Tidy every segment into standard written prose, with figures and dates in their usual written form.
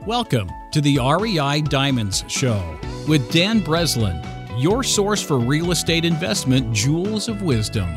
Welcome to the REI Diamonds Show with Dan Breslin, your source for real estate investment jewels of wisdom.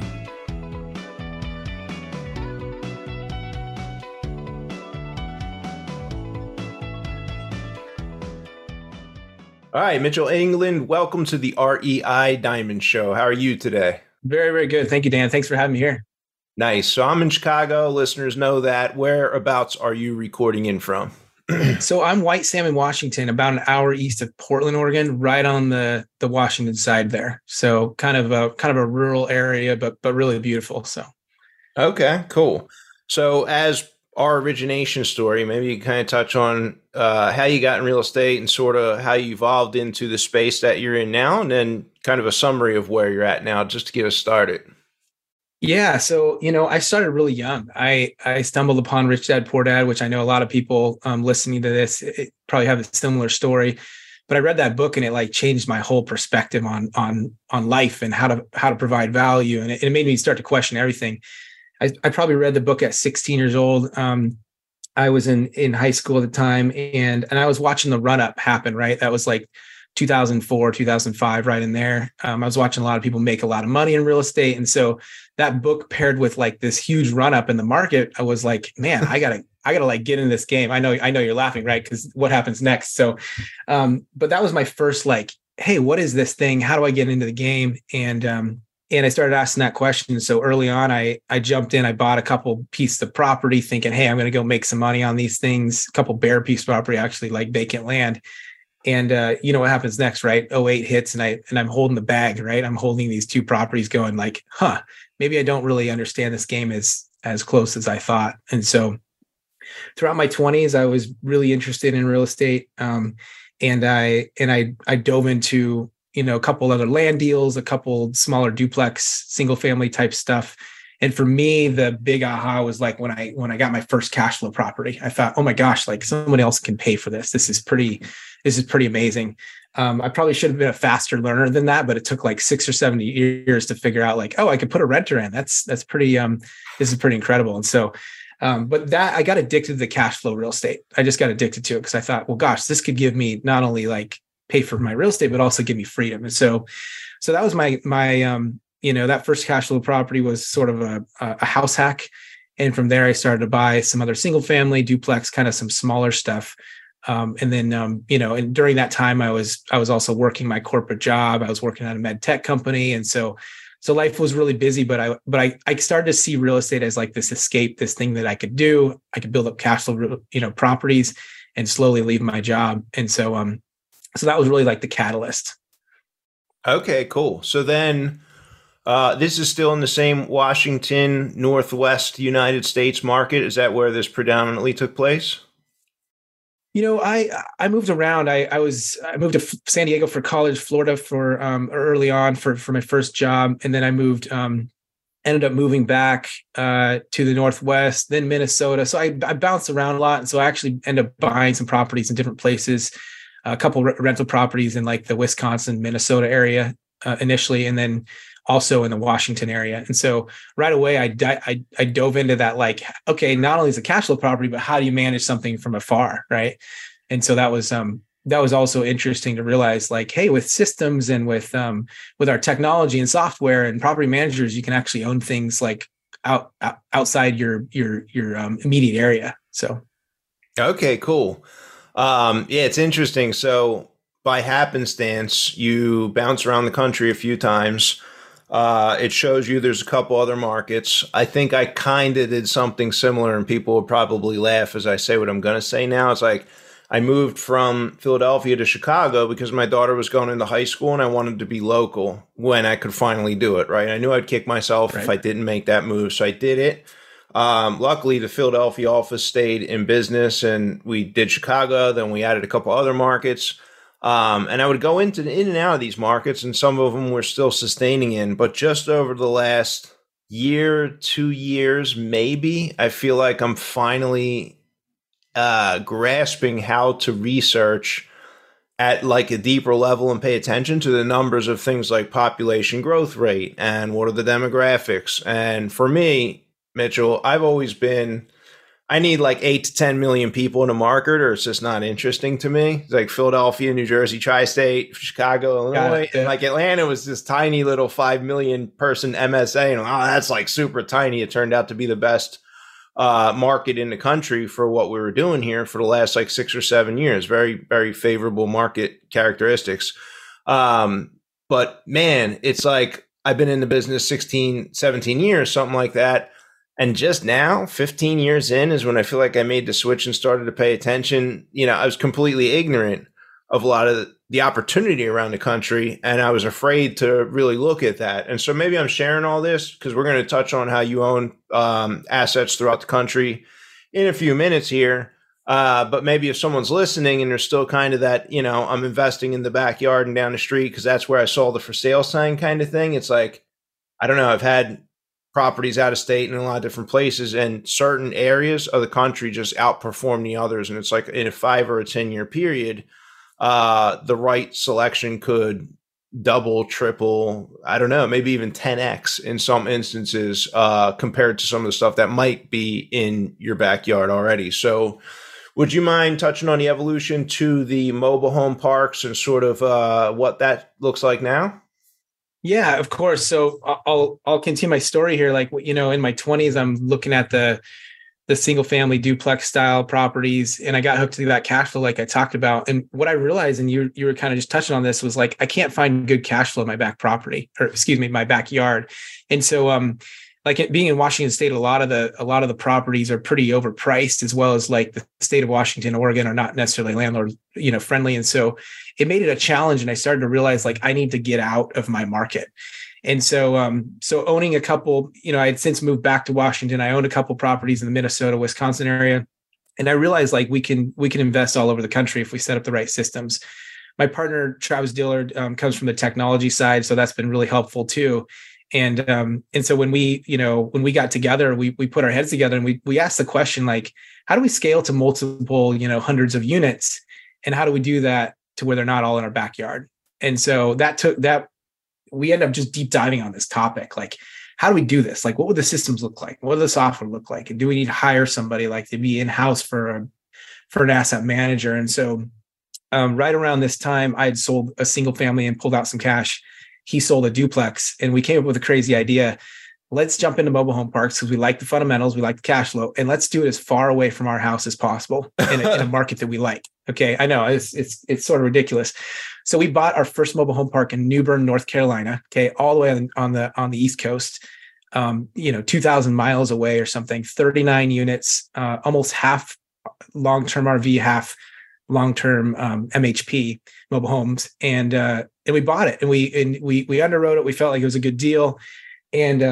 All right, Mitchell England, welcome to the REI Diamond Show. How are you today? Very, very good. Thank you, Dan. Thanks for having me here. Nice. So I'm in Chicago. Listeners know that. Whereabouts are you recording in from? So I'm White Salmon, Washington, about an hour east of Portland, Oregon, right on the Washington side there. So kind of a rural area, but really beautiful. So okay, cool. So as our origination story, maybe you can kind of touch on how you got in real estate and sort of how you evolved into the space that you're in now, and then kind of a summary of where you're at now, just to get us started. Yeah. So, I started really young. I stumbled upon Rich Dad, Poor Dad, which I know a lot of people listening to this probably have a similar story. But I read that book and it changed my whole perspective on life and how to provide value. And it made me start to question everything. I probably read the book at 16 years old. I was in high school at the time, and I was watching the run up happen, right? That was 2004, 2005, right in there. I was watching a lot of people make a lot of money in real estate. And so that book paired with this huge run up in the market, I was like, man, I gotta get in this game. I know you're laughing, right? Because what happens next? So, but that was my first hey, what is this thing? How do I get into the game? And I started asking that question. So early on, I jumped in, I bought a couple pieces of property thinking, hey, I'm going to go make some money on these things. A couple bare piece of property, actually vacant land. And what happens next, right? 2008 hits and I'm holding the bag, right? I'm holding these two properties going maybe I don't really understand this game as close as I thought. And so throughout my 20s, I was really interested in real estate. And I dove into, a couple other land deals, a couple smaller duplex, single family type stuff. And for me, the big aha was when I got my first cash flow property. I thought, oh my gosh, someone else can pay for this. This is pretty amazing. I probably should have been a faster learner than that, but it took 6 or 7 years to figure out I could put a renter in. That's pretty, this is pretty incredible. And so, but that I got addicted to the cash flow real estate. I just got addicted to it because I thought, well, gosh, this could give me not only pay for my real estate, but also give me freedom. And so that was my that first cash flow property was sort of a house hack. And from there, I started to buy some other single family duplex, kind of some smaller stuff. And then, and during that time, I was also working my corporate job. I was working at a med tech company. And so life was really busy, but I started to see real estate as this escape, this thing that I could do. I could build up cash flow, properties and slowly leave my job. And so that was really the catalyst. Okay, cool. So then this is still in the same Washington, Northwest United States market. Is that where this predominantly took place? I moved around. I moved to San Diego for college, Florida for early on for my first job. And then I ended up moving back to the Northwest, then Minnesota. So I bounced around a lot. And so I actually ended up buying some properties in different places, a couple rental properties in the Wisconsin, Minnesota area initially, and then also in the Washington area. And so right away, I dove into that, okay, not only is it a cash flow property, but how do you manage something from afar, right? And so that was also interesting to realize, hey, with systems and with our technology and software and property managers, you can actually own things outside your immediate area. So, okay, cool. It's interesting. So by happenstance, you bounce around the country a few times. It shows you there's a couple other markets. I think I kind of did something similar, and people would probably laugh as I say what I'm going to say now. It's I moved from Philadelphia to Chicago because my daughter was going into high school and I wanted to be local when I could finally do it, right? I knew I'd kick myself if I didn't make that move, so I did it. Luckily, the Philadelphia office stayed in business and we did Chicago. Then we added a couple other markets. And I would go in and out of these markets, and some of them we're still sustaining in. But just over the last year, 2 years, maybe, I feel like I'm finally grasping how to research at a deeper level and pay attention to the numbers of things like population growth rate and what are the demographics. And for me, Mitchell, I've always been I need like 8 to 10 million people in a market, or it's just not interesting to me. It's like Philadelphia, New Jersey, tri-state, Chicago, Illinois. And like Atlanta was this tiny little 5 million person MSA. And that's like super tiny. It turned out to be the best market in the country for what we were doing here for the last like 6 or 7 years. Very, very favorable market characteristics. But man, it's like I've been in the business 16, 17 years, something like that. And just now, 15 years in, is when I feel like I made the switch and started to pay attention. You know, I was completely ignorant of a lot of the opportunity around the country, and I was afraid to really look at that. And so maybe I'm sharing all this because we're going to touch on how you own assets throughout the country in a few minutes here. But maybe if someone's listening and there's still kind of that, you know, I'm investing in the backyard and down the street because that's where I saw the for sale sign kind of thing. It's like, I don't know, I've had properties out of state in a lot of different places, and certain areas of the country just outperform the others. And it's like in a 5 or a 10-year period, the right selection could double, triple, I don't know, maybe even 10x in some instances compared to some of the stuff that might be in your backyard already. So would you mind touching on the evolution to the mobile home parks and sort of what that looks like now? Yeah, of course. So I'll continue my story here. Like, you know, in my 20s, I'm looking at the single family duplex style properties, and I got hooked to that cash flow, like I talked about. And what I realized, and you were kind of just touching on this, was like I can't find good cash flow in my my backyard. And so, like being in Washington State, a lot of the properties are pretty overpriced, as well as like the state of Washington, Oregon are not necessarily landlord, you know, friendly. And so it made it a challenge. And I started to realize like I need to get out of my market. And so, so owning a couple, you know, I had since moved back to Washington. I owned a couple properties in the Minnesota, Wisconsin area. And I realized like we can invest all over the country if we set up the right systems. My partner, Travis Dillard, comes from the technology side. So that's been really helpful too. And so when we got together, we put our heads together and we asked the question, like, how do we scale to multiple, you know, hundreds of units? And how do we do that to where they're not all in our backyard? And so we end up just deep diving on this topic. Like, how do we do this? Like, what would the systems look like? What would the software look like? And do we need to hire somebody like to be in-house for an asset manager? And so right around this time, I had sold a single family and pulled out some cash. He sold a duplex, and we came up with a crazy idea. Let's jump into mobile home parks because we like the fundamentals, we like the cash flow, and let's do it as far away from our house as possible in a market that we like. Okay, I know it's sort of ridiculous. So we bought our first mobile home park in New Bern, North Carolina. Okay, all the way on the East Coast, 2,000 miles away or something. 39 units, almost half long-term RV, half long-term MHP mobile homes, and we bought it, and we underwrote it. We felt like it was a good deal, and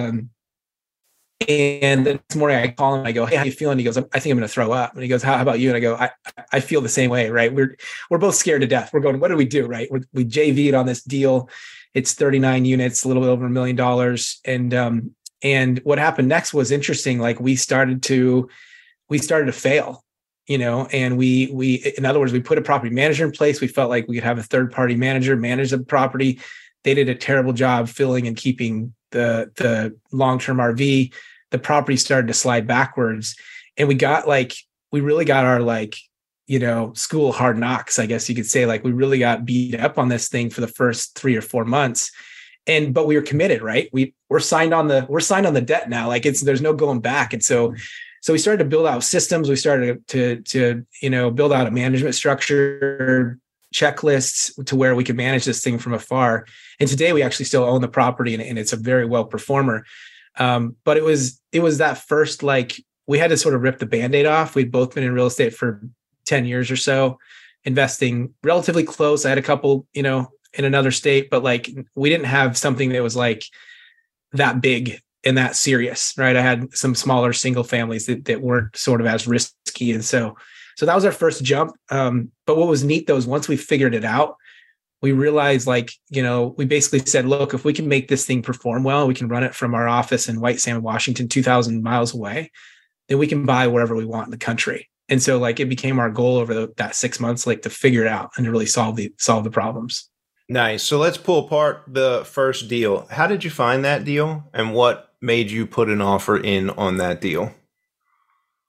the next morning I call him. I go, "Hey, how you feeling?" He goes, "I think I'm going to throw up." And he goes, "How about you?" And I go, "I feel the same way, right? We're both scared to death. We're going, what do we do, right? We JV'd on this deal. It's 39 units, a little bit over $1 million, and what happened next was interesting. Like we started to fail. You know, and we, in other words, we put a property manager in place. We felt like we could have a third party manager manage the property. They did a terrible job filling and keeping the long-term RV. The property started to slide backwards, and we really got our, like, you know, school of hard knocks, I guess you could say. Like we really got beat up on this thing for the first 3 or 4 months. But we were committed, right? We're signed on the debt now. Like there's no going back. And so we started to build out systems. We started to build out a management structure, checklists to where we could manage this thing from afar. And today we actually still own the property, and it's a very well performer. But it was that first, like, we had to sort of rip the Band-Aid off. We'd both been in real estate for 10 years or so, investing relatively close. I had a couple, you know, in another state, but like we didn't have something that was like that big and that serious, right? I had some smaller single families that weren't sort of as risky. And so that was our first jump. But what was neat though is once we figured it out, we realized, like, you know, we basically said, look, if we can make this thing perform well, we can run it from our office in White Salmon, Washington, 2,000 miles away, then we can buy wherever we want in the country. And so like it became our goal over that 6 months, like to figure it out and to really solve the problems. Nice. So let's pull apart the first deal. How did you find that deal, and what made you put an offer in on that deal?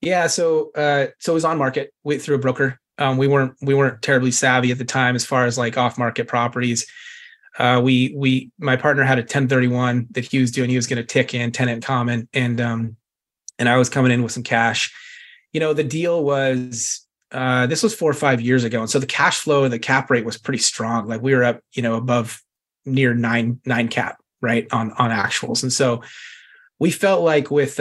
Yeah, so it was on market through a broker. We weren't terribly savvy at the time as far as like off market properties. My partner had a 1031 that he was doing. He was going to tick in tenant common, and I was coming in with some cash. The deal was this was 4 or 5 years ago, and so the cash flow and the cap rate was pretty strong. Like we were up, above near nine cap, right, on actuals, and so we felt like with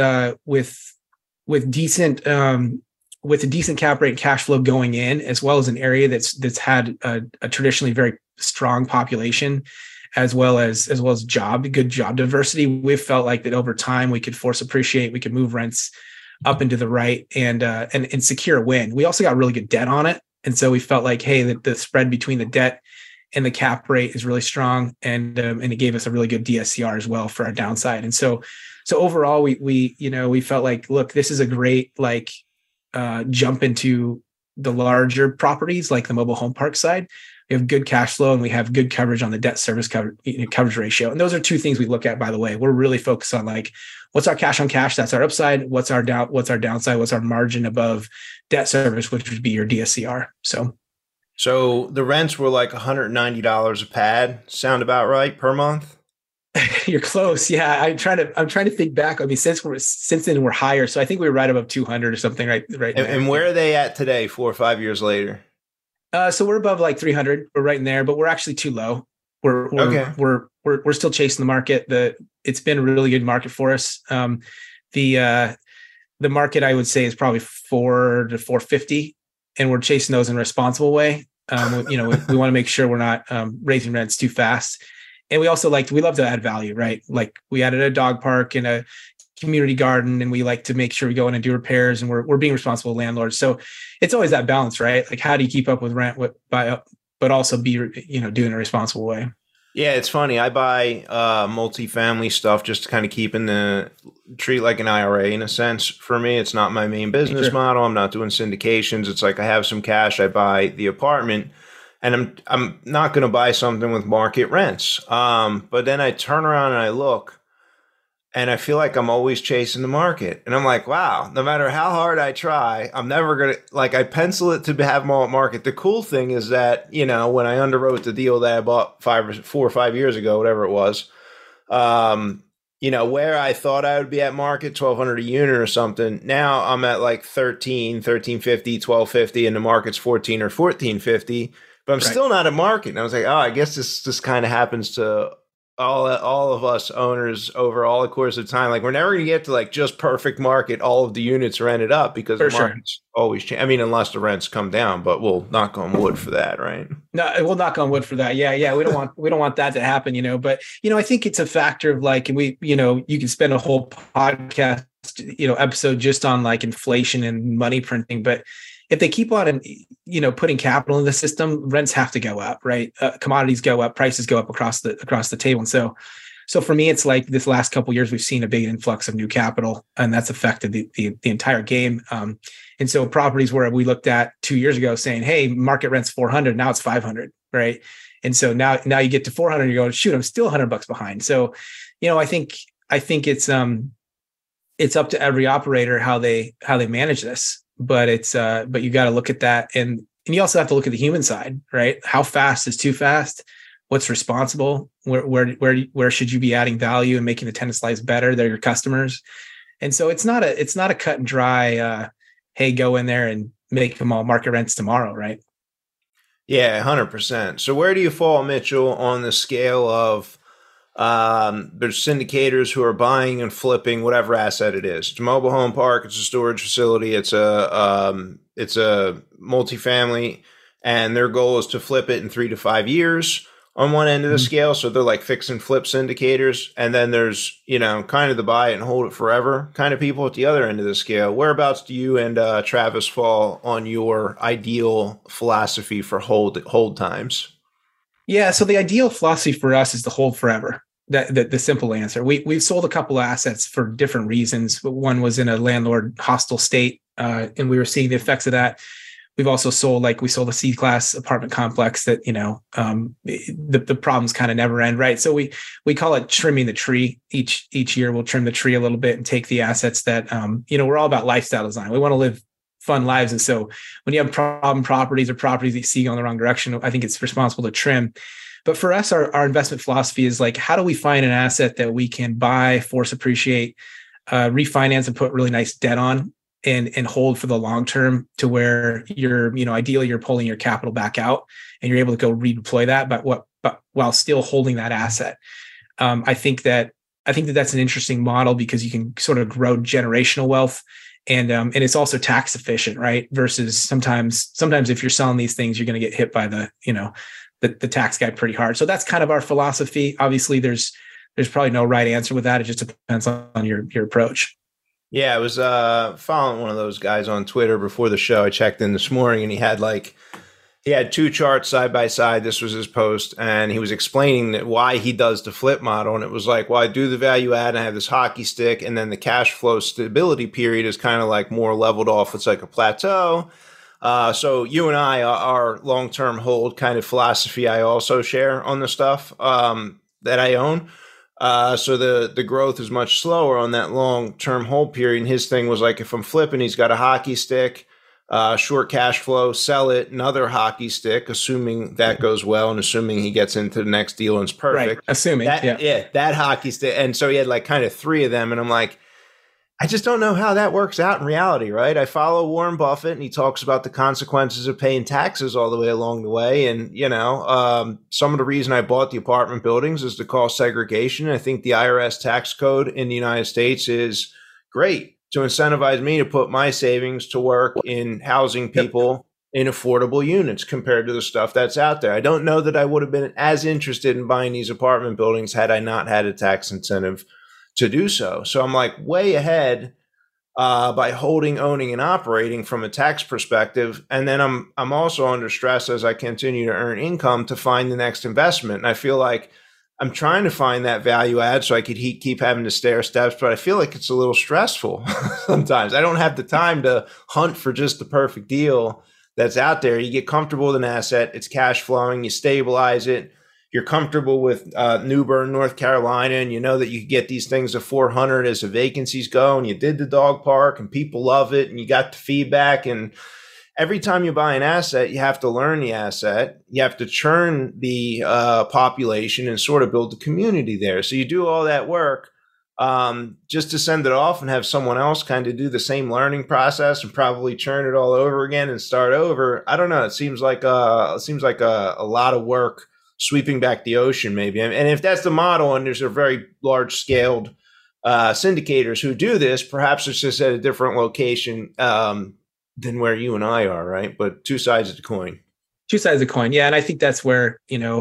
decent with a decent cap rate and cash flow going in, as well as an area that's had a traditionally very strong population, as well as good job diversity, we felt like that over time we could force appreciate, we could move rents up into the right and secure a win. We also got really good debt on it, and so we felt like, hey, the spread between the debt and the cap rate is really strong, and it gave us a really good DSCR as well for our downside. And so overall, we felt like, look, this is a great jump into the larger properties like the mobile home park side. We have good cash flow and we have good coverage on the debt service coverage ratio. And those are two things we look at, by the way. We're really focused on what's our cash on cash? That's our upside. What's our downside? What's our margin above debt service, which would be your DSCR. So the rents were like $190 a pad. Sound about right per month? You're close. Yeah. I'm trying to think back. I mean, since then we're higher. So I think we were right above 200 or something right and where are they at today, 4 or 5 years later? So we're above 300. We're right in there, but we're actually too low. We're still chasing the market. It's been a really good market for us. The market, I would say, is probably 4 to 450, and we're chasing those in a responsible way. We want to make sure we're not raising rents too fast. And we also we love to add value, right? Like we added a dog park and a community garden, and we like to make sure we go in and do repairs, and we're being responsible landlords. So it's always that balance, right? Like how do you keep up with rent but also be, doing it a responsible way? Yeah, it's funny. I buy multifamily stuff just to kind of treat like an IRA in a sense. For me, it's not my main business model. I'm not doing syndications. It's like I have some cash, I buy the apartment. And I'm not going to buy something with market rents. But then I turn around and I look, and I feel like I'm always chasing the market. And I'm like, wow, no matter how hard I try, I'm never going to, I pencil it to have more market. The cool thing is that, when I underwrote the deal that I bought 4 or 5 years ago, whatever it was, where I thought I would be at market, 1,200 a unit or something. Now I'm at 1350, 1250, and the market's 14 or 1450. But I'm still not at market. And I was like, I guess this kind of happens to all of us owners over all the course of time. We're never going to get to just perfect market. All of the units rented up because the market's always change. I mean, unless the rents come down, but we'll knock on wood for that, right? No, we'll knock on wood for that. Yeah. We don't want that to happen, But I think it's a factor of and we, you can spend a whole podcast, episode just on inflation and money printing, but if they keep on, putting capital in the system, rents have to go up, right? Commodities go up, prices go up across the table. And so for me, it's this last couple of years, we've seen a big influx of new capital, and that's affected the entire game. And so properties where we looked at 2 years ago saying, hey, market rent's 400, now it's 500, right? And so now you get to 400, you're going, shoot, I'm still $100 behind. So, I think it's up to every operator how they manage this. But but you got to look at that, and you also have to look at the human side, right? How fast is too fast? What's responsible? Where should you be adding value and making the tenants' lives better? They're your customers, and so it's not a cut and dry. Hey, go in there and make them all market rents tomorrow, right? Yeah, 100%. So where do you fall, Mitchell, on the scale of there's syndicators who are buying and flipping whatever asset it is? It's a mobile home park, it's a storage facility, it's a multifamily, and their goal is to flip it in 3 to 5 years on one end of the scale. So they're fix and flip syndicators. And then there's, kind of the buy it and hold it forever kind of people at the other end of the scale. Whereabouts do you and Travis fall on your ideal philosophy for hold times? Yeah. So the ideal philosophy for us is to hold forever. The simple answer. We've sold a couple of assets for different reasons. One was in a landlord hostile state, and we were seeing the effects of that. we've also sold, like we sold a C-class apartment complex that, the problems kind of never end, right? So we call it trimming the tree. Each year we'll trim the tree a little bit and take the assets that, we're all about lifestyle design. We want to live fun lives. And so when you have problem properties or properties that you see going the wrong direction, I think it's responsible to trim. But for us, our investment philosophy is like, how do we find an asset that we can buy, force appreciate, refinance and put really nice debt on and hold for the long term, to where ideally you're pulling your capital back out and you're able to go redeploy that, but while still holding that asset. I think that that's an interesting model because you can sort of grow generational wealth, and it's also tax efficient, right? Versus sometimes if you're selling these things, you're going to get hit by the tax guy pretty hard. So that's kind of our philosophy. Obviously, there's probably no right answer with that. It just depends on your approach. Yeah, I was following one of those guys on Twitter before the show. I checked in this morning, and he had two charts side by side. This was his post, and he was explaining why he does the flip model. And it was like, well, I do the value add, and I have this hockey stick, and then the cash flow stability period is kind of like more leveled off. It's like a plateau. So you and I, our long-term hold kind of philosophy, I also share on the stuff that I own. So the growth is much slower on that long-term hold period. And his thing was like, if I'm flipping, he's got a hockey stick, short cash flow, sell it, another hockey stick, assuming that goes well and assuming he gets into the next deal and it's perfect. Right. Assuming, that hockey stick. And so he had like kind of three of them. And I'm like, I just don't know how that works out in reality, right? I follow Warren Buffett, and he talks about the consequences of paying taxes all the way along the way. And, some of the reason I bought the apartment buildings is to cause segregation. I think the IRS tax code in the United States is great to incentivize me to put my savings to work in housing people in affordable units compared to the stuff that's out there. I don't know that I would have been as interested in buying these apartment buildings had I not had a tax incentive to do so. So I'm like way ahead by holding, owning, and operating from a tax perspective. And then I'm also under stress as I continue to earn income to find the next investment. And I feel like I'm trying to find that value add so I could keep having to stair steps, but I feel like it's a little stressful sometimes. I don't have the time to hunt for just the perfect deal that's out there. You get comfortable with an asset, it's cash flowing, you stabilize it. You're comfortable with New Bern, North Carolina, and you know that you can get these things to 400 as the vacancies go, and you did the dog park, and people love it, and you got the feedback. And every time you buy an asset, you have to learn the asset. You have to churn the population and sort of build the community there. So you do all that work just to send it off and have someone else kind of do the same learning process and probably churn it all over again and start over. I don't know. It seems like a lot of work sweeping back the ocean, maybe. And if that's the model, and there's a very large scaled syndicators who do this, perhaps it's just at a different location than where you and I are, right? But two sides of the coin. Two sides of the coin. Yeah. And I think that's where,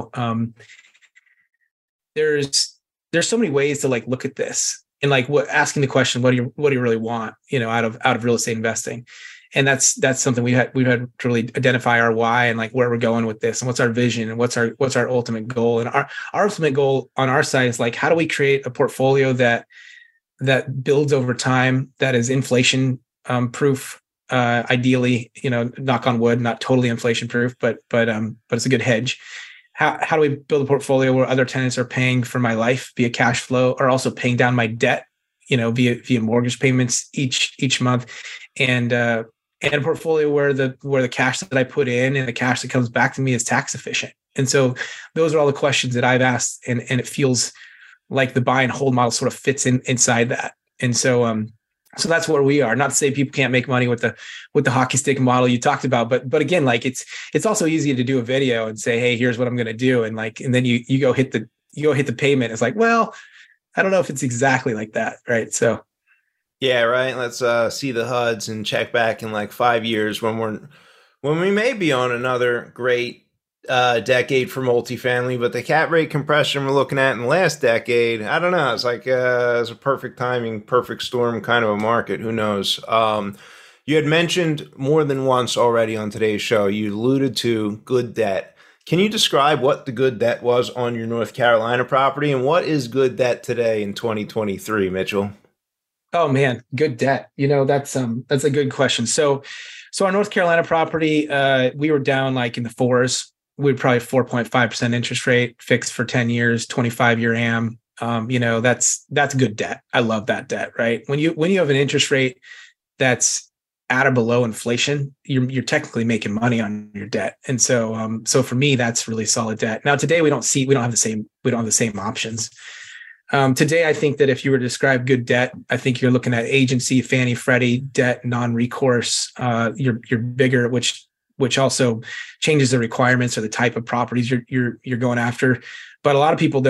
there's so many ways to like look at this and like asking the question, what do you really want, out of real estate investing? And that's something we've had to really identify our why and like where we're going with this and what's our vision and what's our ultimate goal. And our ultimate goal on our side is like, how do we create a portfolio that builds over time, that is inflation proof, ideally, knock on wood, not totally inflation proof, but it's a good hedge. How do we build a portfolio where other tenants are paying for my life via cash flow, or also paying down my debt, via mortgage payments each month, and a portfolio where the cash that I put in and the cash that comes back to me is tax efficient. And so those are all the questions that I've asked, and it feels like the buy and hold model sort of fits inside that. And so so that's where we are. Not to say people can't make money with the hockey stick model you talked about, but again, like it's also easy to do a video and say, hey, here's what I'm going to do, and then you go hit the payment. It's like, well, I don't know if it's exactly like that, right? So. Yeah, right. Let's see the HUDs and check back in like 5 years when we may be on another great decade for multifamily, but the cap rate compression we're looking at in the last decade, I don't know. It's like it's a perfect timing, perfect storm kind of a market. Who knows? You had mentioned more than once already on today's show, you alluded to good debt. Can you describe what the good debt was on your North Carolina property, and what is good debt today in 2023, Mitchell? Oh man, good debt. That's a good question. So our North Carolina property, we were down like in the fours. We were probably 4.5% interest rate, fixed for 10 years, 25-year AM. That's good debt. I love that debt, right? When you have an interest rate that's at or below inflation, you're technically making money on your debt. And so for me, that's really solid debt. Now today we don't have the same options. Today, I think that if you were to describe good debt, I think you're looking at agency, Fannie, Freddie, debt, non-recourse. You're bigger, which also changes the requirements or the type of properties you're going after. But a lot of people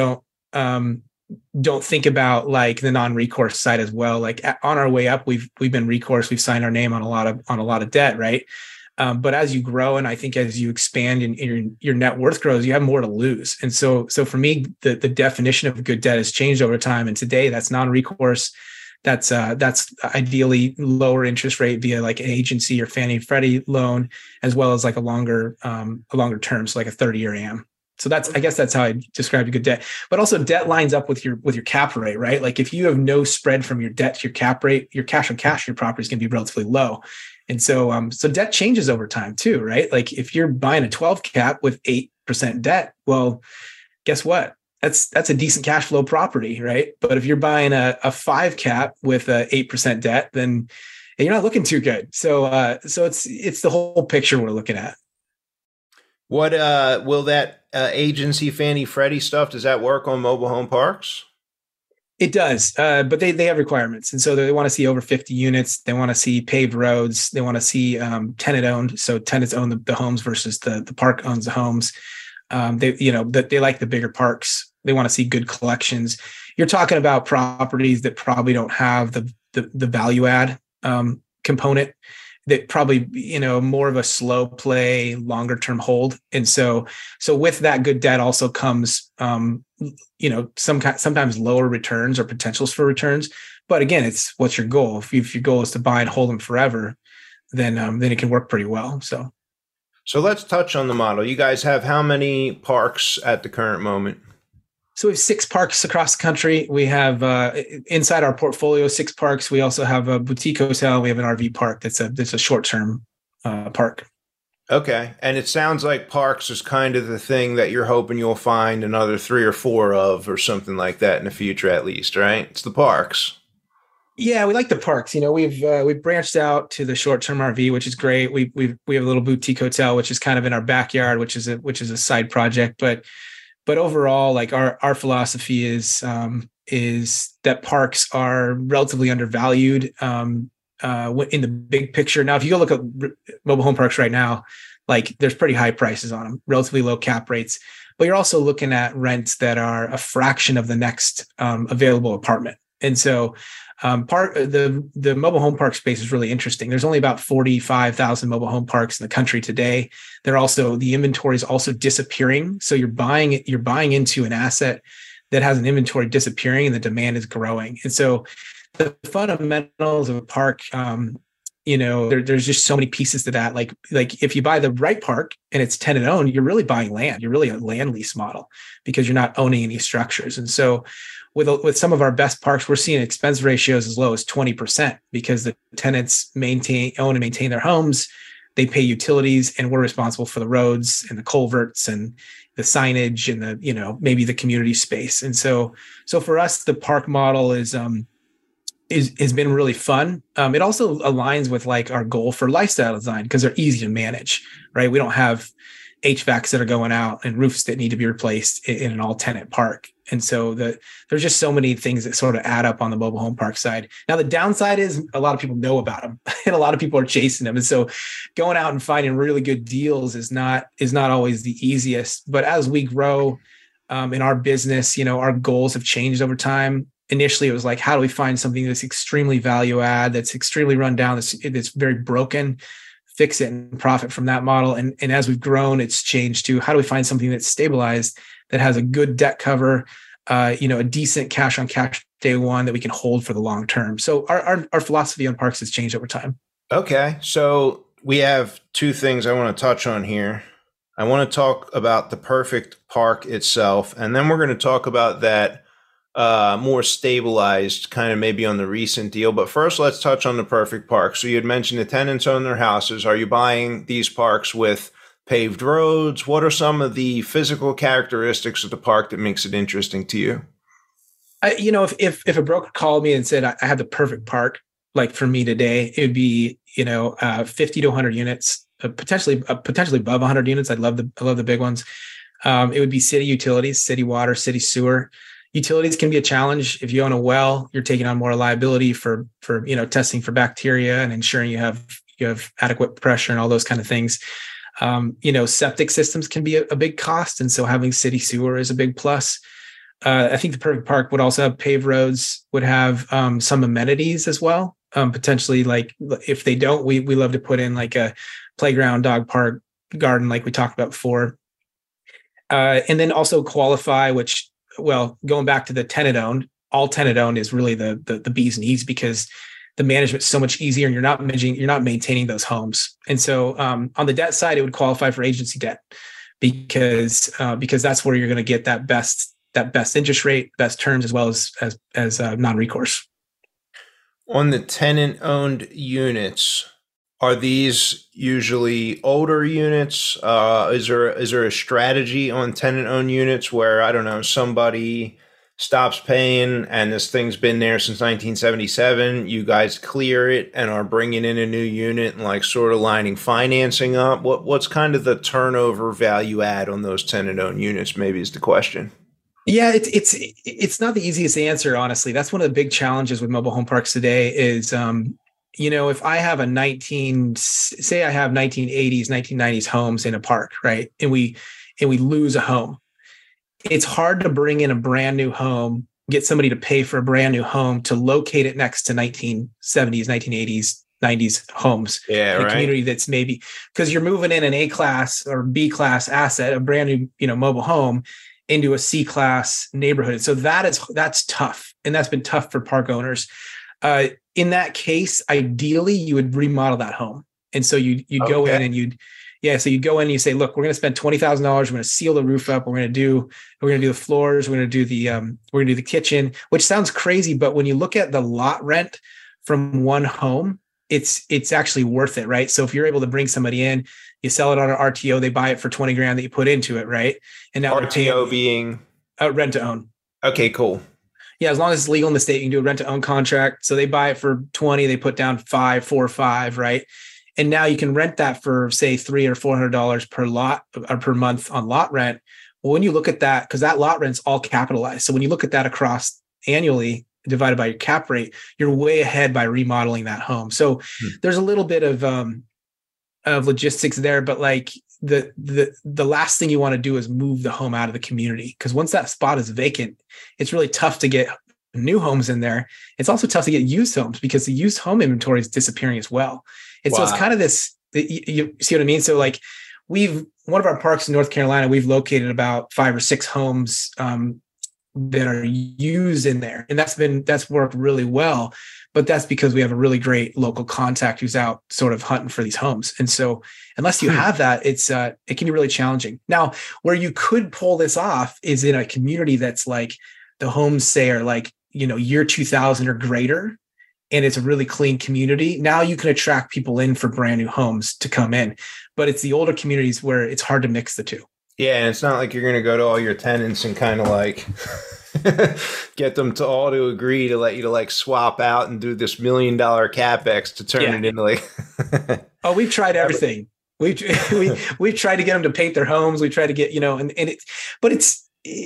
don't think about like the non-recourse side as well. Like on our way up, we've been recourse, we've signed our name on a lot of debt, right? But as you grow, and I think as you expand and your net worth grows, you have more to lose. And so for me, the definition of good debt has changed over time. And today, that's non-recourse. That's ideally lower interest rate via like an agency or Fannie Freddie loan, as well as like a longer term, so like a 30-year AM. So I guess that's how I describe a good debt. But also debt lines up with your cap rate, right? Like if you have no spread from your debt to your cap rate, your cash on cash, your property is going to be relatively low. And so debt changes over time too, right? Like if you're buying a 12 cap with 8% debt, well, guess what? That's a decent cash flow property, right? But if you're buying a 5 cap with a 8% debt, then you're not looking too good. So it's the whole picture we're looking at. What will that agency Fannie Freddie stuff, does that work on mobile home parks? It does, but they have requirements. And so they want to see over 50 units. They want to see paved roads. They want to see tenant owned. So tenants own the homes versus the park owns the homes. They like the bigger parks. They want to see good collections. You're talking about properties that probably don't have the value add component, that probably, more of a slow play, longer term hold. And so with that good debt also comes, sometimes lower returns or potentials for returns. But again, it's what's your goal. If your goal is to buy and hold them forever, then it can work pretty well. So let's touch on the model. You guys have how many parks at the current moment? So we have 6 parks across the country. We have inside our portfolio 6 parks. We also have a boutique hotel. We have an RV park that's a short-term park. Okay. And it sounds like parks is kind of the thing that you're hoping you'll find another 3 or 4 of or something like that in the future at least, right? It's the parks. Yeah, we like the parks. We've branched out to the short-term RV, which is great. We have a little boutique hotel, which is kind of in our backyard, which is a side project. But overall, like our philosophy is that parks are relatively undervalued in the big picture. Now, if you go look at mobile home parks right now, like there's pretty high prices on them, relatively low cap rates, but you're also looking at rents that are a fraction of the next available apartment. And so the mobile home park space is really interesting. There's only about 45,000 mobile home parks in the country today. The inventory is also disappearing. So you're buying into an asset that has an inventory disappearing and the demand is growing. And so the fundamentals of a park, there's just so many pieces to that. Like if you buy the right park and it's tenant owned, you're really buying land. You're really a land lease model because you're not owning any structures. And so with some of our best parks, we're seeing expense ratios as low as 20% because the tenants own and maintain their homes. They pay utilities, and we're responsible for the roads and the culverts and the signage and maybe the community space. And so for us, the park model has been really fun. It also aligns with like our goal for lifestyle design because they're easy to manage, right? We don't have HVACs that are going out and roofs that need to be replaced in an all tenant park. And so there's just so many things that sort of add up on the mobile home park side. Now, the downside is a lot of people know about them and a lot of people are chasing them. And so going out and finding really good deals is not always the easiest. But as we grow in our business, our goals have changed over time. Initially, it was like, how do we find something that's extremely value add, that's extremely run down, that's very broken, fix it and profit from that model. And as we've grown, it's changed to how do we find something that's stabilized, that has a good debt cover, a decent cash on cash day one that we can hold for the long term. So our philosophy on parks has changed over time. Okay. So we have 2 things I want to touch on here. I want to talk about the perfect park itself, and then we're going to talk about that more stabilized, kind of maybe on the recent deal. But first, let's touch on the perfect park. So you had mentioned the tenants own their houses. Are you buying these parks with paved roads? What are some of the physical characteristics of the park that makes it interesting to you? If a broker called me and said I have the perfect park, like for me today, it would be 50 to 100 units, potentially above 100 units. I love the big ones. It would be city utilities, city water, city sewer. Utilities can be a challenge. If you own a well, you're taking on more liability for testing for bacteria and ensuring you have adequate pressure and all those kind of things. Septic systems can be a big cost, and so having city sewer is a big plus. I think the perfect park would also have paved roads, would have some amenities as well. Potentially, like if they don't, we love to put in like a playground, dog park, garden, like we talked about before. And then also qualify, which, well, going back to the tenant owned, all tenant owned is really the bee's knees, because the management's so much easier and you're not maintaining those homes. And so on the debt side, it would qualify for agency debt because that's where you're going to get that best interest rate, best terms, as well as non-recourse. On the tenant-owned units, are these usually older units? Is there a strategy on tenant-owned units where, I don't know, somebody stops paying and this thing's been there since 1977, you guys clear it and are bringing in a new unit and like sort of lining financing up? What's kind of the turnover value add on those tenant-owned units, maybe, is the question. Yeah, it's not the easiest answer, honestly. That's one of the big challenges with mobile home parks today is, if I have 1980s, 1990s homes in a park, right? And we lose a home. It's hard to bring in a brand new home, get somebody to pay for a brand new home to locate it next to 1970s, 1980s, 90s homes. Yeah, in a right. community that's maybe, because you're moving in an A class or B class asset, a brand new, mobile home, into a C class neighborhood. So that's tough. And that's been tough for park owners. In that case, ideally you would remodel that home. And so you'd go in and you'd go in and you say, look, we're going to spend $20,000. We're going to seal the roof up. We're going to do the floors. We're going to do the kitchen, which sounds crazy. But when you look at the lot rent from one home, it's actually worth it, right? So if you're able to bring somebody in, you sell it on an RTO, they buy it for $20,000 that you put into it, right? And now RTO being rent to own. Okay, cool. Yeah, as long as it's legal in the state, you can do a rent to own contract. So they buy it for 20, they put down 4 or 5, right? And now you can rent that for say $300 or $400 per lot or per month on lot rent. Well, when you look at that, because that lot rent's all capitalized. So when you look at that across annually divided by your cap rate, you're way ahead by remodeling that home. So there's a little bit of logistics there, but like the last thing you want to do is move the home out of the community, because once that spot is vacant, it's really tough to get new homes in there. It's also tough to get used homes because the used home inventory is disappearing as well. And so it's kind of this, you see what I mean? So like one of our parks in North Carolina, we've located about 5 or 6 homes that are used in there. And that's worked really well. But that's because we have a really great local contact who's out sort of hunting for these homes. And so unless you have that, it can be really challenging. Now, where you could pull this off is in a community that's like the homes say are like, year 2000 or greater, and it's a really clean community. Now you can attract people in for brand new homes to come in. But it's the older communities where it's hard to mix the two. Yeah, and it's not like you're going to go to all your tenants and kind of like get them to all to agree to let you to like swap out and do this $1 million capex to turn it into like. Oh, we've tried everything. We've tried to get them to paint their homes. We try to get but it's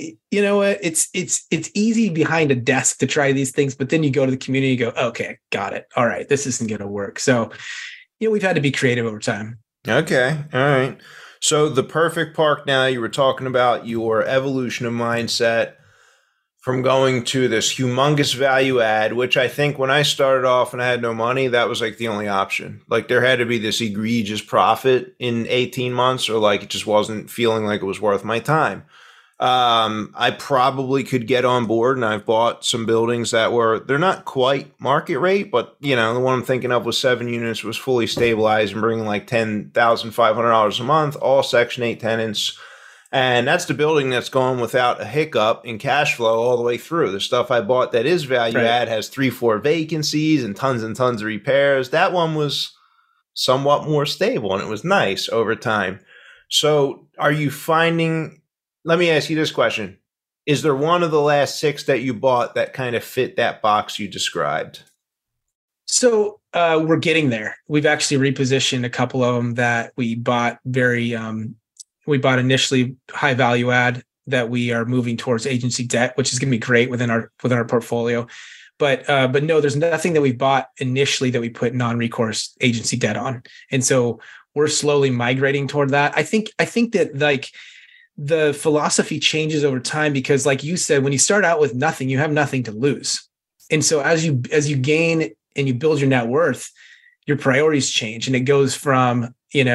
it's easy behind a desk to try these things, but then you go to the community, you go, okay, got it. All right, this isn't going to work. So we've had to be creative over time. Okay, all right. So the perfect park. Now, you were talking about your evolution of mindset from going to this humongous value add, which I think when I started off and I had no money, that was like the only option. Like there had to be this egregious profit in 18 months or like it just wasn't feeling like it was worth my time. I probably could get on board, and I've bought some buildings that they're not quite market rate, but the one I'm thinking of was 7 units, was fully stabilized and bringing like $10,500 a month, all Section 8 tenants. And that's the building that's gone without a hiccup in cash flow all the way through. The stuff I bought that is value add has 3-4 vacancies and tons of repairs. That one was somewhat more stable, and it was nice over time. So are you finding, let me ask you this question. Is there one of the last 6 that you bought that kind of fit that box you described? So we're getting there. We've actually repositioned a couple of them that we bought we bought initially high value add that we are moving towards agency debt, which is going to be great within our portfolio. But no, there's nothing that we bought initially that we put non-recourse agency debt on. And so we're slowly migrating toward that. I think that like the philosophy changes over time because like you said, when you start out with nothing, you have nothing to lose. And so as you gain and you build your net worth, your priorities change and it goes from,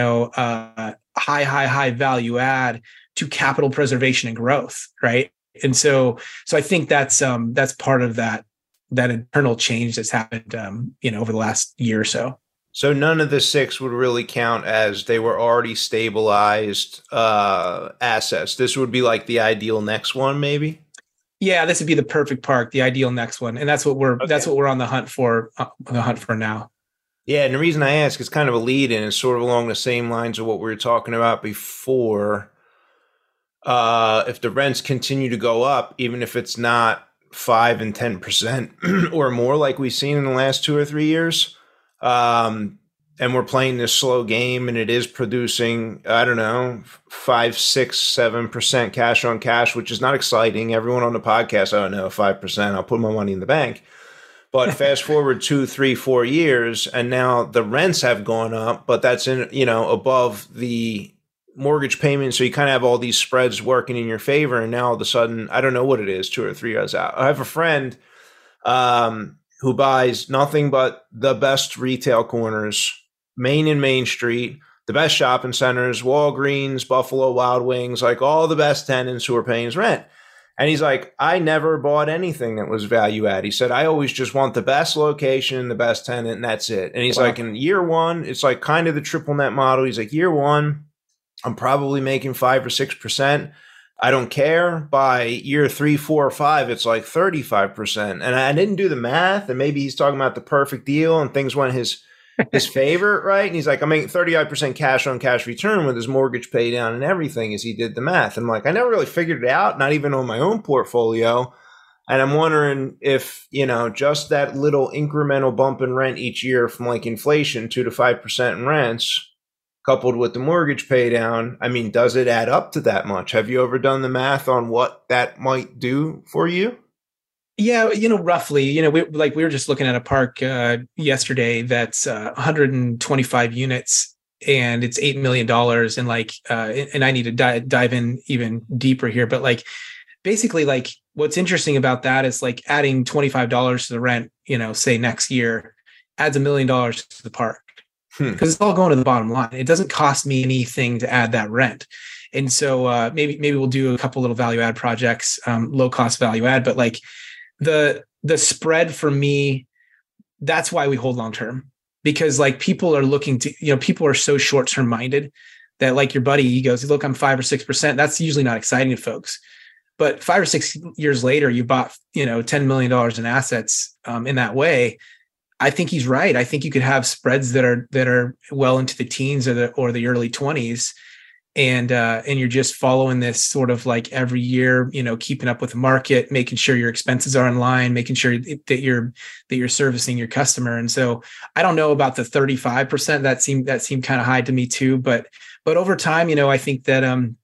high value add to capital preservation and growth. Right. And so I think that's part of that internal change that's happened, over the last year or so. So none of the 6 would really count as they were already stabilized assets. This would be like the ideal next one, maybe. Yeah, this would be the perfect park, the ideal next one, and that's what we're on the hunt for. Now. Yeah, and the reason I ask is kind of a lead in, is sort of along the same lines of what we were talking about before. If the rents continue to go up, even if it's not 5 and 10% or more, like we've seen in the last 2 or 3 years, and we're playing this slow game, and it is producing, I don't know, 5, 6, 7% cash on cash, which is not exciting. Everyone on the podcast, I don't know, 5%. I'll put my money in the bank. But fast forward 2, 3, 4 years, and now the rents have gone up, but that's above the mortgage payment. So you kind of have all these spreads working in your favor. And now all of a sudden, I don't know what it is, 2 or 3 years out. I have a friend who buys nothing but the best retail corners, Main and Main Street, the best shopping centers, Walgreens, Buffalo Wild Wings, like all the best tenants who are paying his rent. And he's like, I never bought anything that was value add. He said, I always just want the best location, the best tenant, and that's it. And he's like, in year 1, it's like kind of the triple net model. He's like, year 1, I'm probably making 5 or 6%. I don't care. By year 3, 4, or 5, it's like 35%. And I didn't do the math. And maybe he's talking about the perfect deal and things went his favor, right? And he's like, I'm making 35% cash on cash return with his mortgage pay down and everything as he did the math. I'm like, I never really figured it out, not even on my own portfolio. And I'm wondering if, just that little incremental bump in rent each year from like inflation, 2 to 5% in rents, coupled with the mortgage pay down, I mean, does it add up to that much? Have you ever done the math on what that might do for you? Yeah, roughly, we were just looking at a park yesterday that's 125 units and it's $8 million. And I need to dive in even deeper here. But basically, what's interesting about that is adding $25 to the rent, say next year adds $1 million to the park because it's all going to the bottom line. It doesn't cost me anything to add that rent. And so maybe we'll do a couple little value add projects, low cost value add, but the spread for me, that's why we hold long term, because people are looking to, people are so short term minded that your buddy, he goes, look, I'm 5 or 6%. That's usually not exciting to folks. But 5 or 6 years later, you bought, $10 million in assets in that way. I think he's right. I think you could have spreads that are well into the teens or the early 20s. And you're just following this sort of every year, keeping up with the market, making sure your expenses are in line, making sure that you're servicing your customer. And so I don't know about the 35%. That seemed kind of high to me too. But over time, I think that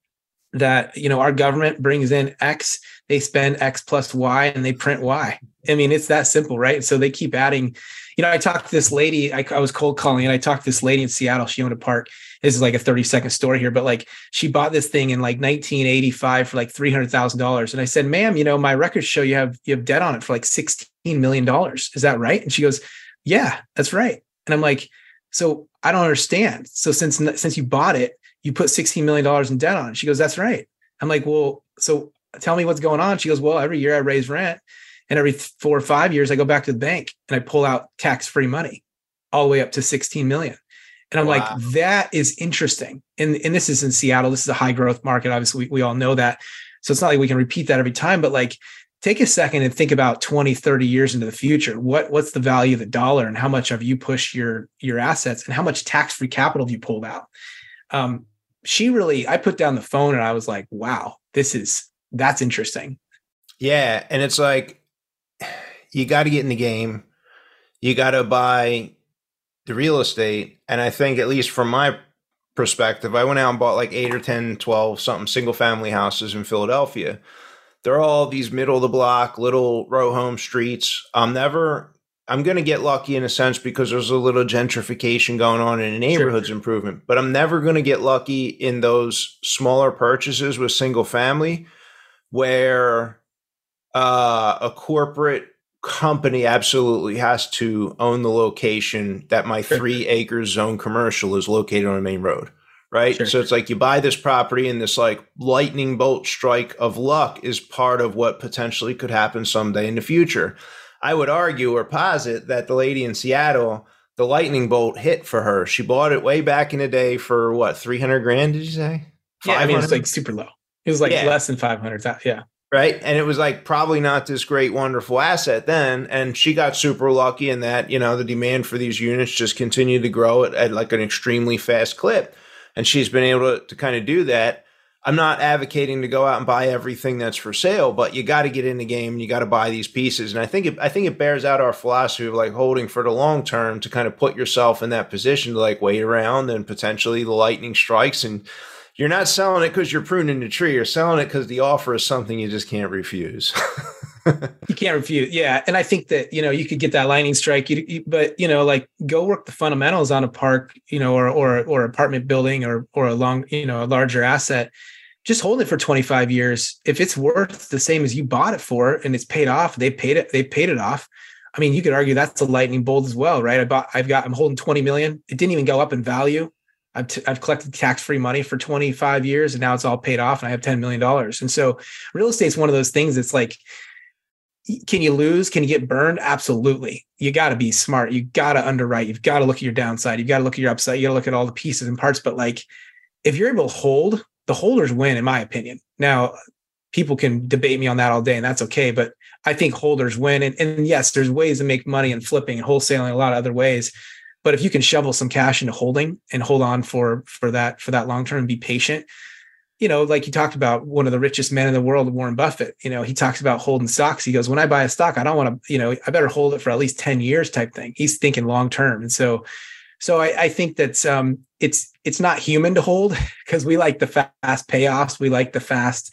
our government brings in X, they spend X plus Y, and they print Y. I mean, it's that simple, right? So they keep adding. I talked to this lady. I was cold calling, and I talked to this lady in Seattle. She owned a park. This is a 30-second story here, but she bought this thing in 1985 for $300,000. And I said, ma'am, my records show you have debt on it for $16 million. Is that right? And she goes, yeah, that's right. And I'm like, so I don't understand. So since you bought it, you put $16 million in debt on it. She goes, that's right. I'm like, well, so tell me what's going on. She goes, well, every year I raise rent, and every 4 or 5 years I go back to the bank and I pull out tax-free money all the way up to 16 million. And I'm like, Wow. that is interesting. And this is in Seattle. This is a high growth market. Obviously, we all know that. So it's not like we can repeat that every time, but like take a second and think about 20, 30 years into the future. What's the value of the dollar and how much have you pushed your assets and how much tax-free capital have you pulled out? I put down the phone and I was like, wow, that's interesting. Yeah. And it's like, you got to get in the game. You got to buy the real estate. And I think, at least from my perspective, I went out and bought like 8 or 10, 12 something single family houses in Philadelphia. They're all these middle of the block, little row home streets. I'm going to get lucky in a sense because there's a little gentrification going on in the neighborhood's improvement, but I'm never going to get lucky in those smaller purchases with single family where a corporate company absolutely has to own the location that my 3 acres zone commercial is located on a main road. Right. Sure. So it's like you buy this property and this like lightning bolt strike of luck is part of what potentially could happen someday in the future. I would argue or posit that the lady in Seattle, the lightning bolt hit for her. She bought it way back in the day for what, 300 grand, did you say? Yeah, I mean, it's like super low. It was like less than 500. Yeah. Right. And it was like probably not this great, wonderful asset then. And she got super lucky in that, the demand for these units just continued to grow at like an extremely fast clip. And she's been able to kind of do that. I'm not advocating to go out and buy everything that's for sale, but you got to get in the game and you got to buy these pieces. And I think it bears out our philosophy of like holding for the long term to kind of put yourself in that position to like wait around and potentially the lightning strikes. And you're not selling it because you're pruning the tree. You're selling it because the offer is something you just can't refuse. You can't refuse. Yeah. And I think that, you could get that lightning strike, but like go work the fundamentals on a park, or apartment building or a larger asset. Just hold it for 25 years. If it's worth the same as you bought it for and it's paid off, they paid it off. I mean, you could argue that's a lightning bolt as well, right? I'm holding 20 million. It didn't even go up in value. I've collected tax-free money for 25 years and now it's all paid off and I have $10 million. And so real estate is one of those things that's like, can you lose? Can you get burned? Absolutely. You got to be smart. You got to underwrite. You've got to look at your downside. You've got to look at your upside. You got to look at all the pieces and parts. But like, if you're able to hold, the holders win, in my opinion. Now, people can debate me on that all day, and that's okay. But I think holders win. And yes, there's ways to make money in flipping and wholesaling, a lot of other ways. But if you can shovel some cash into holding and hold on for that long term and be patient, like you talked about, one of the richest men in the world, Warren Buffett, he talks about holding stocks. He goes, when I buy a stock, I don't want to, I better hold it for at least 10 years type thing. He's thinking long term. And so I think that it's not human to hold because we like the fast payoffs. We like the fast,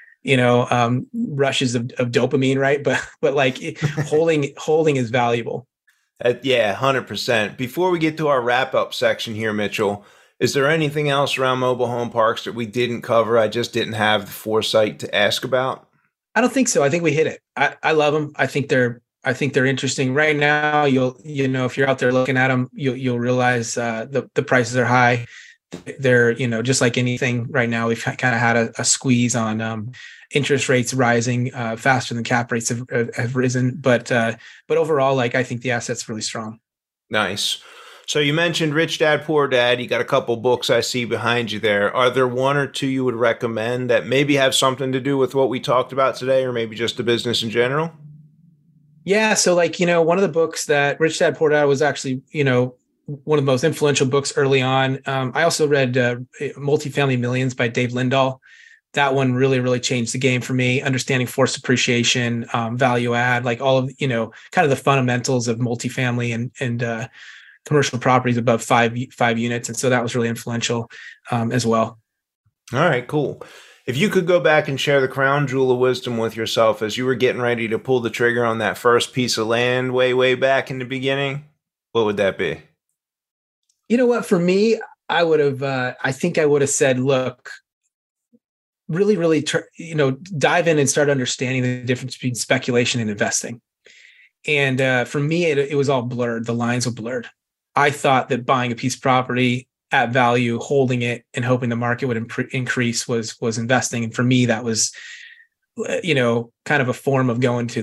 rushes of dopamine. Right. But like holding is valuable. Yeah, 100%. Before we get to our wrap up section here, Mitchell, is there anything else around mobile home parks that we didn't cover? I just didn't have the foresight to ask about. I don't think so. I think we hit it. I love them. I think they're interesting right now. If you're out there looking at them, you'll realize the prices are high. They're, just like anything right now, we've kind of had a squeeze on interest rates rising faster than cap rates have risen. But overall, like I think the asset's really strong. Nice. So you mentioned Rich Dad, Poor Dad. You got a couple books I see behind you there. Are there one or two you would recommend that maybe have something to do with what we talked about today, or maybe just the business in general? Yeah. So like, one of the books that Rich Dad, Poor Dad was actually, one of the most influential books early on. I also read Multifamily Millions by Dave Lindahl. That one really, really changed the game for me, understanding forced appreciation, value add, like all of, kind of the fundamentals of multifamily and commercial properties above five units. And so that was really influential as well. All right, cool. If you could go back and share the crown jewel of wisdom with yourself as you were getting ready to pull the trigger on that first piece of land way back in the beginning, what would that be? You know what? For me, I would have, I think I would have said, look, really, really, dive in and start understanding the difference between speculation and investing. And for me, it was all blurred. The lines were blurred. I thought that buying a piece of property at value, holding it and hoping the market would increase was investing. And for me, that was, kind of a form of going to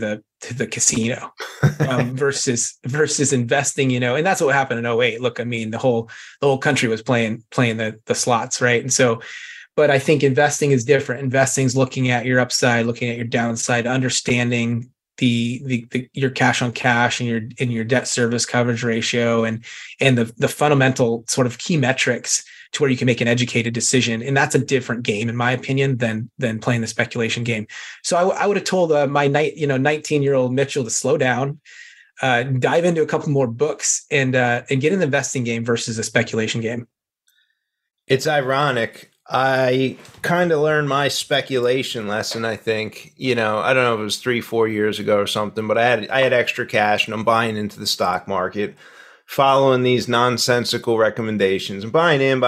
to the casino versus investing, and that's what happened in '08. Look, I mean, the whole country was playing the slots, right? And so, but I think investing is different. Investing is looking at your upside, looking at your downside, understanding your cash on cash and your debt service coverage ratio and the fundamental sort of key metrics to where you can make an educated decision. And that's a different game, in my opinion, than playing the speculation game. So I would have told my 19-year-old Mitchell to slow down, dive into a couple more books and get in the investing game versus a speculation game. It's ironic. I kind of learned my speculation lesson, I think, I don't know if it was 3-4 years ago or something, but I had extra cash and I'm buying into the stock market, following these nonsensical recommendations and buying in.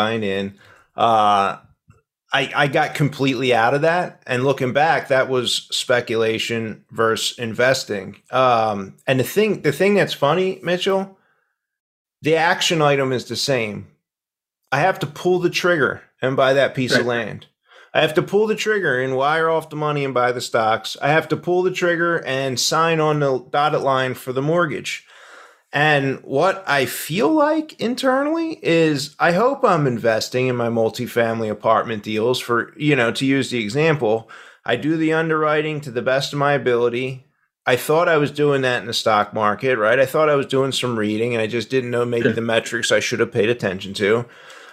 I got completely out of that. And looking back, that was speculation versus investing. And the thing that's funny, Mitchell, the action item is the same. I have to pull the trigger and buy that piece of land. I have to pull the trigger and wire off the money and buy the stocks. I have to pull the trigger and sign on the dotted line for the mortgage. And what I feel like internally is I hope I'm investing in my multifamily apartment deals for, to use the example, I do the underwriting to the best of my ability. I thought I was doing that in the stock market, right? I thought I was doing some reading and I just didn't know maybe the metrics I should have paid attention to.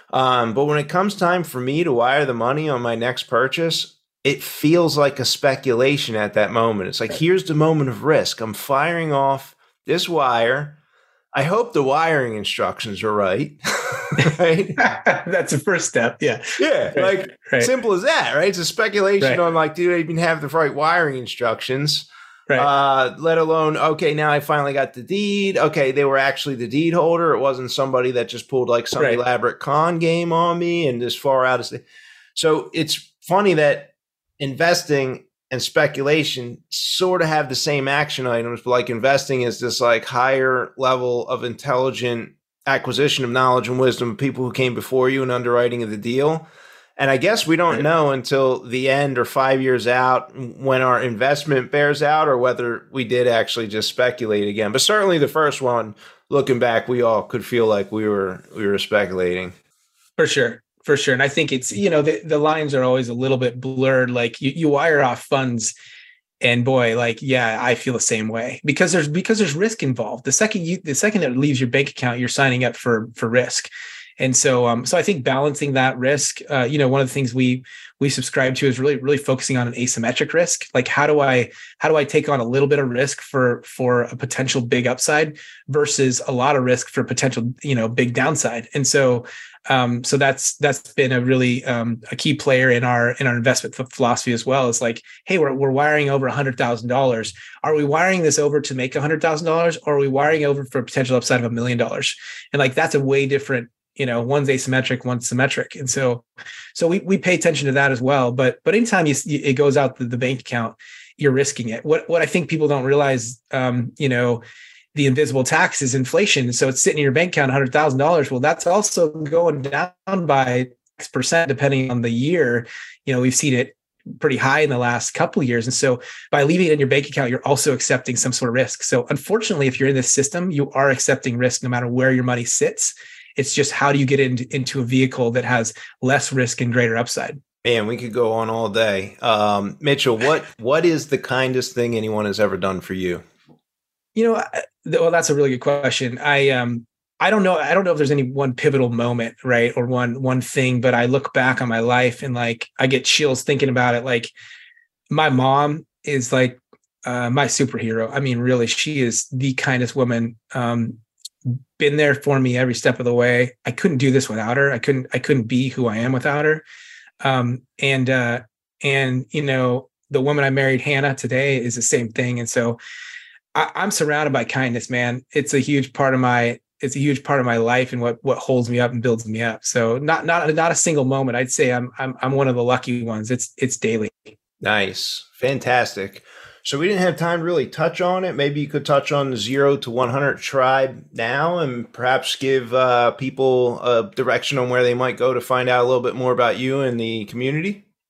But when it comes time for me to wire the money on my next purchase, it feels like a speculation at that moment. It's like, here's the moment of risk. I'm firing off this wire. I hope the wiring instructions are right. Right? That's the first step. Yeah. Yeah. Right. Simple as that, right? It's a speculation on do they even have the right wiring instructions? Right. Let alone, okay, now I finally got the deed. Okay, they were actually the deed holder. It wasn't somebody that just pulled some elaborate con game on me and as far out as. So it's funny that investing and speculation sort of have the same action items, but investing is this higher level of intelligent acquisition of knowledge and wisdom of people who came before you in underwriting of the deal. And I guess we don't know until the end or 5 years out when our investment bears out or whether we did actually just speculate again. But certainly the first one, looking back, we all could feel like we were speculating. For sure. And I think it's, the lines are always a little bit blurred. You wire off funds and boy, I feel the same way because there's risk involved. The second it leaves your bank account, you're signing up for risk. And so I think balancing that risk, one of the things we subscribe to is really, really focusing on an asymmetric risk. How do I take on a little bit of risk for a potential big upside versus a lot of risk for potential, big downside. And so that's been a really a key player in our investment philosophy as well. It's hey, we're wiring over $100,000. Are we wiring this over to make $100,000, or are we wiring over for a potential upside of $1 million? And that's a way different. One's asymmetric, one's symmetric. And so we pay attention to that as well. But anytime it goes out the bank account, you're risking it. What I think people don't realize, the invisible tax is inflation. So it's sitting in your bank account, $100,000. Well, that's also going down by X% depending on the year. We've seen it pretty high in the last couple of years. And so by leaving it in your bank account, you're also accepting some sort of risk. So unfortunately, if you're in this system, you are accepting risk no matter where your money sits. It's just how do you get into a vehicle that has less risk and greater upside? Man, we could go on all day. Mitchell, what is the kindest thing anyone has ever done for you? Well, that's a really good question. I don't know. I don't know if there's any one pivotal moment, right, or one thing. But I look back on my life and I get chills thinking about it. My mom is my superhero. I mean, really, she is the kindest woman. Been there for me every step of the way. I couldn't do this without her. I couldn't be who I am without her. And the woman I married, Hannah, today is the same thing. And so I'm surrounded by kindness, man. It's a huge part of my life and what holds me up and builds me up. So not a single moment. I'd say I'm one of the lucky ones. It's daily. Nice. Fantastic. So we didn't have time to really touch on it. Maybe you could touch on the 0 to 100 tribe now and perhaps give people a direction on where they might go to find out a little bit more about you and the community.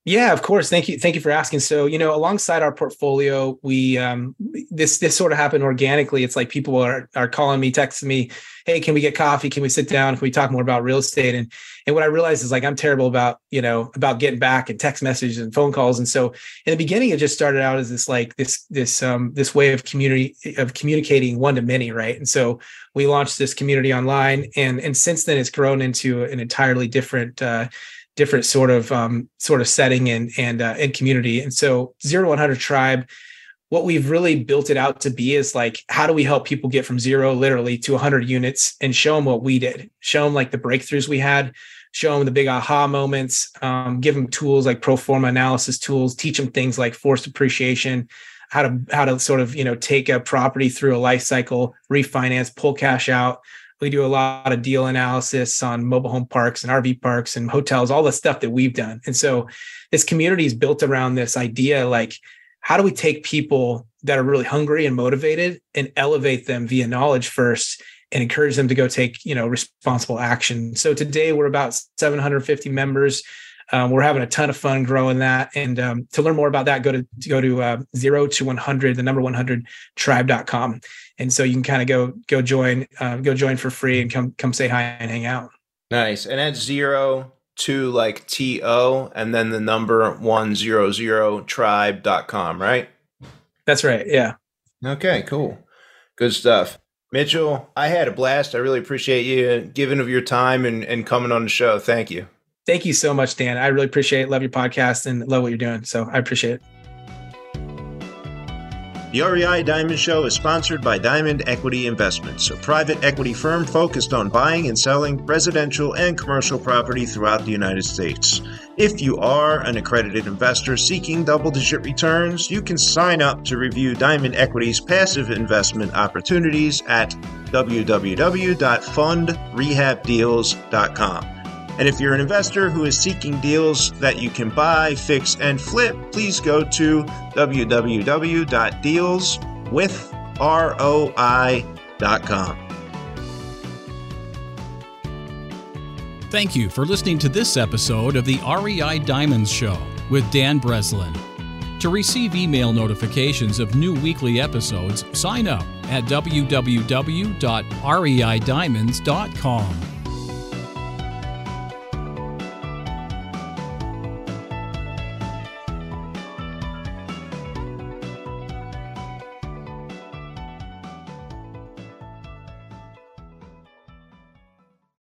Yeah, of course. Thank you. Thank you for asking. So, alongside our portfolio, we this sort of happened organically. It's like people are calling me, texting me, "Hey, can we get coffee? Can we sit down? Can we talk more about real estate?" And what I realized is like I'm terrible about getting back and text messages and phone calls. And so in the beginning, it just started out as this way of communicating one to many, right? And so we launched this community online, and since then it's grown into an entirely different sort of setting and community. And so 0 to 100 Tribe, what we've really built it out to be is like, how do we help people get from 0 literally to 100 units and show them what we did, show them like the breakthroughs we had, show them the big aha moments, give them tools like pro forma analysis tools, teach them things like forced appreciation, how to sort of, take a property through a life cycle, refinance, pull cash out. We do a lot of deal analysis on mobile home parks and RV parks and hotels, all the stuff that we've done. And so this community is built around this idea, like, how do we take people that are really hungry and motivated and elevate them via knowledge first and encourage them to go take, responsible action. So today we're about 750 members. We're having a ton of fun growing that. And to learn more about that, go to 0 to 100, the number 100 tribe.com. And so you can kind of go join for free and come say hi and hang out. Nice. And that's 0 to like TO and then the number 100 tribe.com, right? That's right. Yeah. Okay, cool. Good stuff. Mitchell, I had a blast. I really appreciate you giving of your time and coming on the show. Thank you. Thank you so much, Dan. I really appreciate it. Love your podcast and love what you're doing. So I appreciate it. The REI Diamond Show is sponsored by Diamond Equity Investments, a private equity firm focused on buying and selling residential and commercial property throughout the United States. If you are an accredited investor seeking double-digit returns, you can sign up to review Diamond Equity's passive investment opportunities at www.fundrehabdeals.com. And if you're an investor who is seeking deals that you can buy, fix, and flip, please go to www.dealswithroi.com. Thank you for listening to this episode of the REI Diamonds Show with Dan Breslin. To receive email notifications of new weekly episodes, sign up at www.reidiamonds.com.